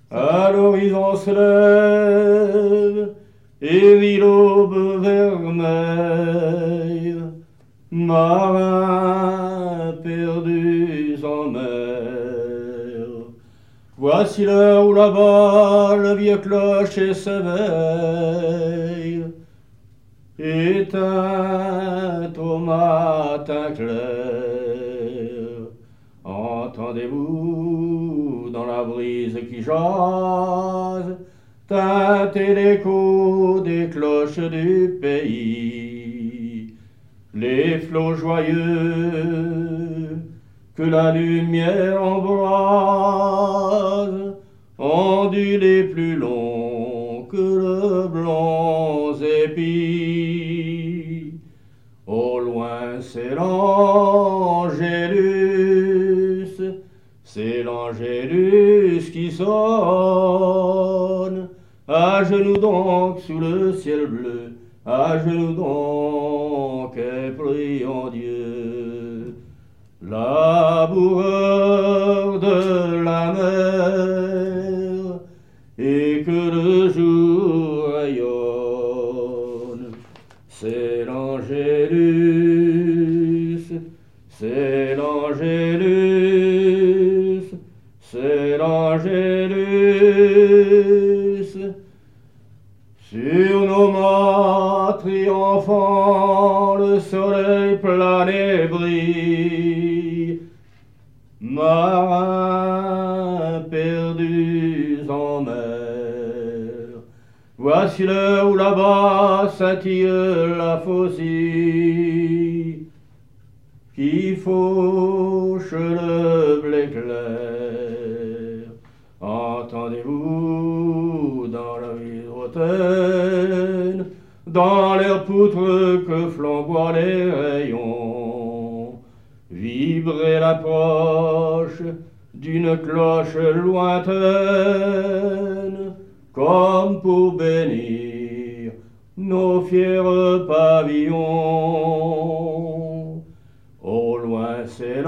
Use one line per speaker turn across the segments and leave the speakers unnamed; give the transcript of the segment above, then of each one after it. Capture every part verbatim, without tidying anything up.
À l'horizon se lève, et l'aube vermeille, marin perdu en mer. Voici l'heure où là-bas le vieux clocher s'éveille, éteint au matin clair. Entendez-vous dans la brise qui jase teinter l'écho des cloches du pays, les flots joyeux que la lumière embrase, ondulés plus longs que le blanc épi. Au loin c'est l'Angélus, c'est l'Angélus qui sonne. À genoux donc sous le ciel bleu, à genoux donc et prions Dieu. Laboureur de la mer, et que le jour rayonne, c'est l'Angélus, c'est l'Angélus, c'est l'Angélus. Sur nos mâts triomphants, le soleil plane et brille, marins perdus en mer. Voici l'heure où là-bas scintille la faucille, qui fauche le blé clair. Entendez-vous dans la hydrotène, dans l'air poutre que flamboient les rayons, vibrer l'approche d'une cloche lointaine, comme pour bénir nos fiers pavillons. Au loin c'est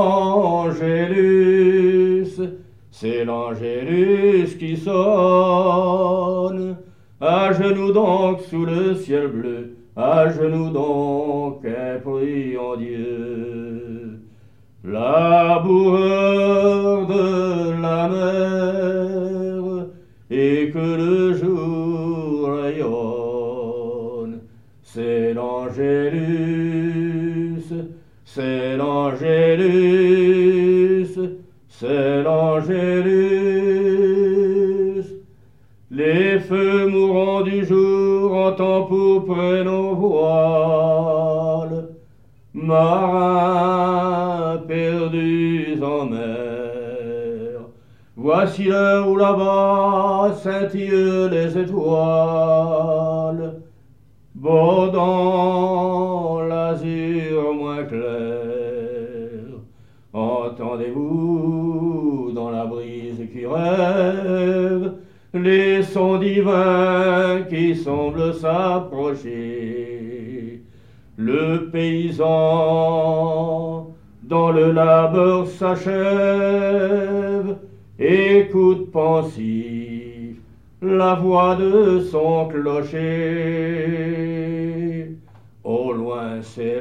l'Angélus, c'est l'Angélus qui sonne. À genoux donc sous le ciel bleu, à genoux donc et prions Dieu. Laboureur de la mer, et que le jour rayonne, c'est l'Angélus, c'est l'Angélus, c'est l'Angélus. Les feux mourants du jour entend pourprer nos voiles, marins perdus en mer. Voici l'heure où là-bas scintillent les étoiles, bordant l'azur moins clair. Entendez-vous dans la brise qui rêve les sons divins qui semblent s'approcher. Le paysan dans le labeur s'achève, écoute pensif la voix de son clocher. Au loin c'est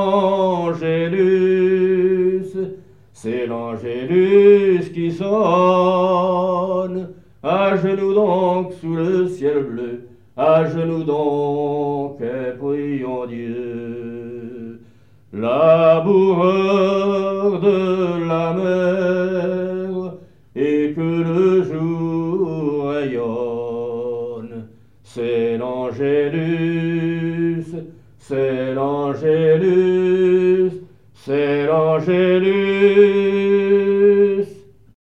l'Angélus, c'est l'Angélus qui sonne. À genoux donc sous le ciel bleu, à genoux donc et prions Dieu. Laboureur de la mer, et que le jour rayonne, c'est l'Angélus, c'est l'Angélus, c'est l'Angélus.